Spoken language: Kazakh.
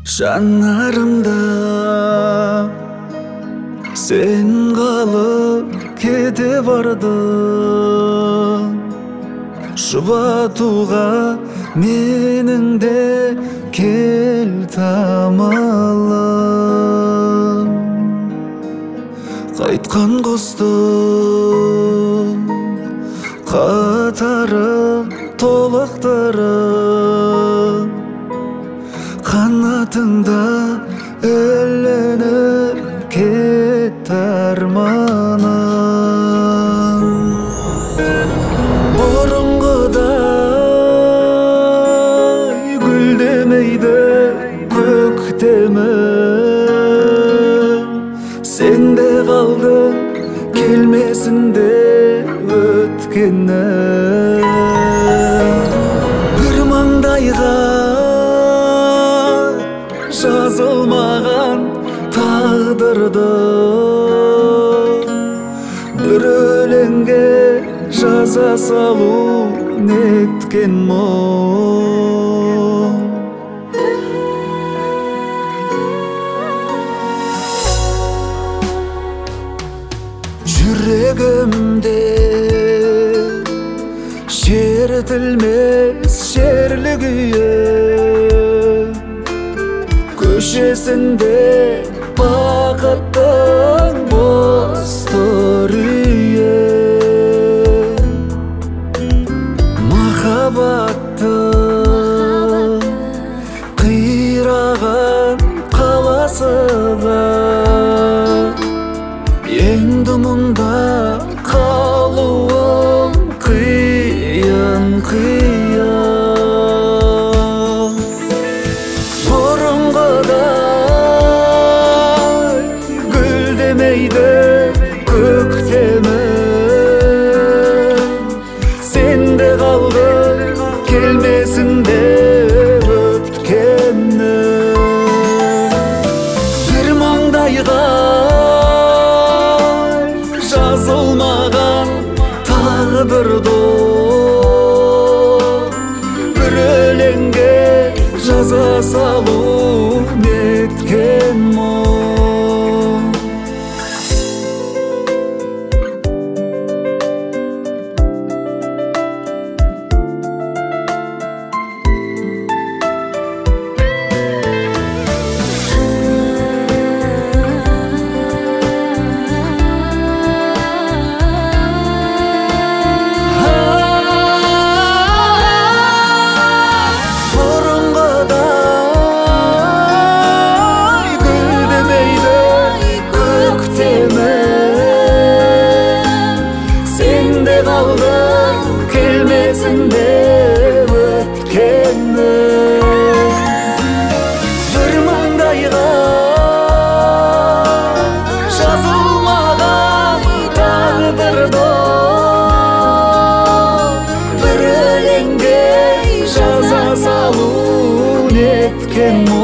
Жанарымда сен қалып кете бардың. Жұбатуға менің де кел тамалым. Қайтқан құстың қатарым толықтырып, қанатыңда ілініп кетті арманым. Бұрынғыдай гүлдемейді көктемім, сенде қалдың келмесінде өткенім. Бір маңдайға жазылмаған тағдырды бір өлеңге жаза салу неткен мұң. Жүрегімде шертілмес шерлі күйім, көшесінде бақыттың бостыр үйі. Махаббаттың қираған қаласыда енді мұнда қалуым қиын. Бұрынғыдай гүлдемейді көктемім, сенде қалды келмесінде өткенім. Bir маңдайға жазылмаған тағдырды бір өлеңге жаза салу неткен мұң. Келмесінде өткенім. Бір маңдайға жазылмаған тағдырды бір өлеңге жаза салу неткен мұң.